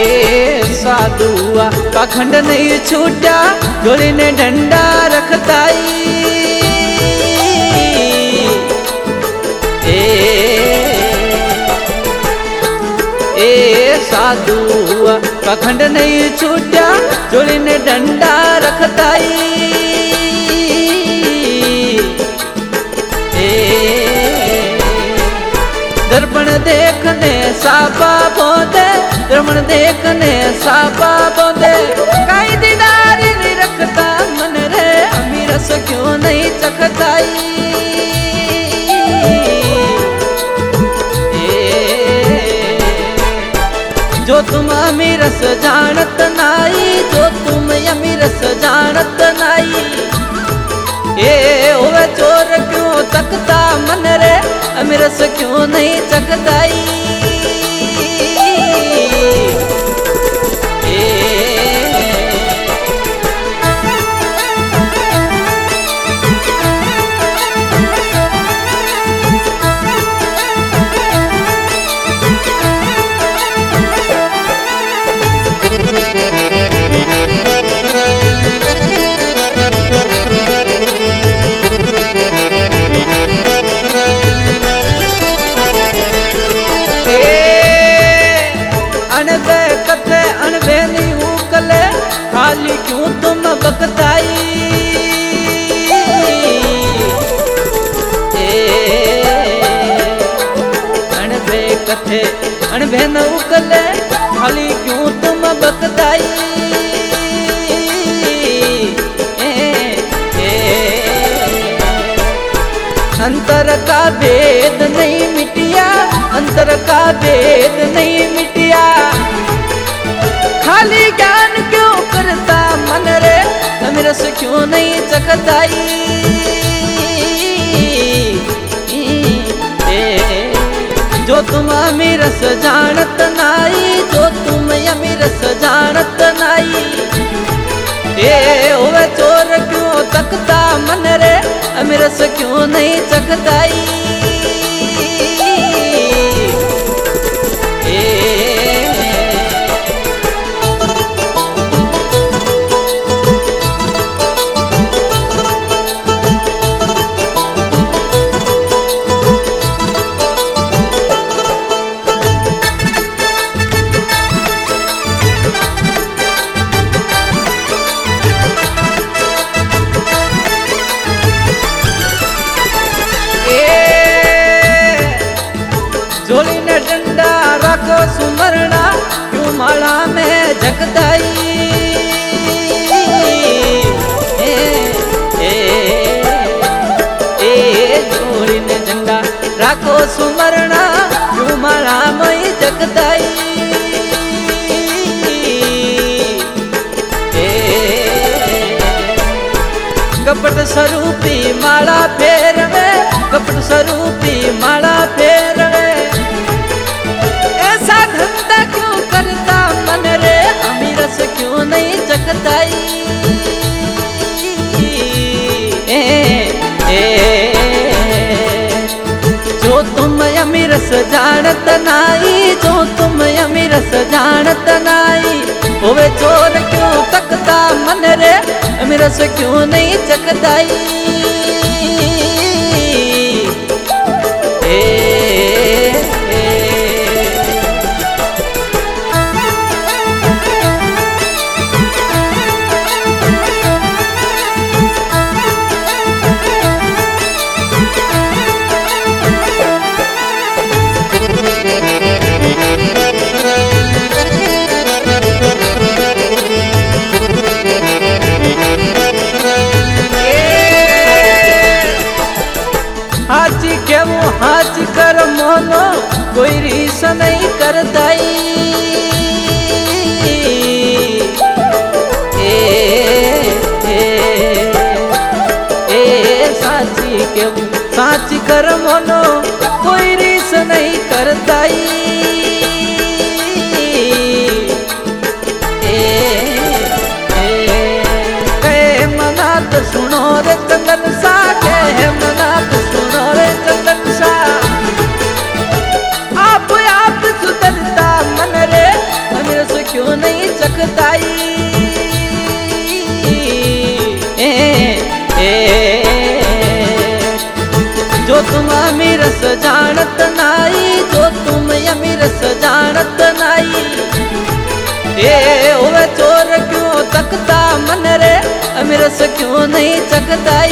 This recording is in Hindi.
साधुआ पाखंड नहीं छूटा, जोड़ी ने डंडा रखताई। साधुआ पाखंड नहीं छूटा, जोड़ी ने डंडा रखताई। दर्पण देखने सापा बोंदे, दर्पण देखने सापा बोंदे। काई दीदार नहीं रखता मन रे, अमीरस क्यों नहीं चखताई। जो तुम अमीरस जानत नाई, जो तुम अमीरस जानत नाई। ओवे चोर क्यों तकता मन रे, अमीरस क्यों नहीं चखताई। खाली क्यों तुम बकताई। अणबे कथे अणबे न उकले, खाली क्यों तुम बकताई। अंतर का भेद नहीं मिटिया, अंतर का भेद नहीं मिटिया। खाली ज्ञान क्यों करता मन रे, अमीरस क्यों नहीं चखताई। जो तुम अमीरस जानत नाई, जो तुम अमीरस जानत नाई। ओवे चोर क्यों तकता मन रे, अमीरस क्यों नहीं चखताई। झोली ने डंडा रखो सुमरना, क्यों माला में झकताई। झोली ने डंडा रखो सुमरना, क्यों माला में झकताई। कपट स्वरूपी माला फेरवे, कपट स्वरूपी माला फेरवे। ऐसा धंधा क्यों करता मन रे, अमीरस क्यों नहीं चखताई। जो तुम अमीरस जानत नाई, जो तुम अमीरस जानत नाई। ओवे चोर क्यों तकता मन रे, अमीरस क्यों नहीं चखताई। हाजी के वो हाज कर मोनो, कोई रीस नहीं करताई। साची के वो साच कर मोनो, कोई रीस नहीं करताई। मनात सुनो रे चंदन सा, के मनात सुनो रे चंदन सा। आप सुधरता मन रे, अमीरस क्यों जो तुम अमीर से जानत नाई, जो तुम अमीर से जानत नाई। ए ओवे चोर क्यों तकता मन रे, अमीर से क्यों नहीं चकता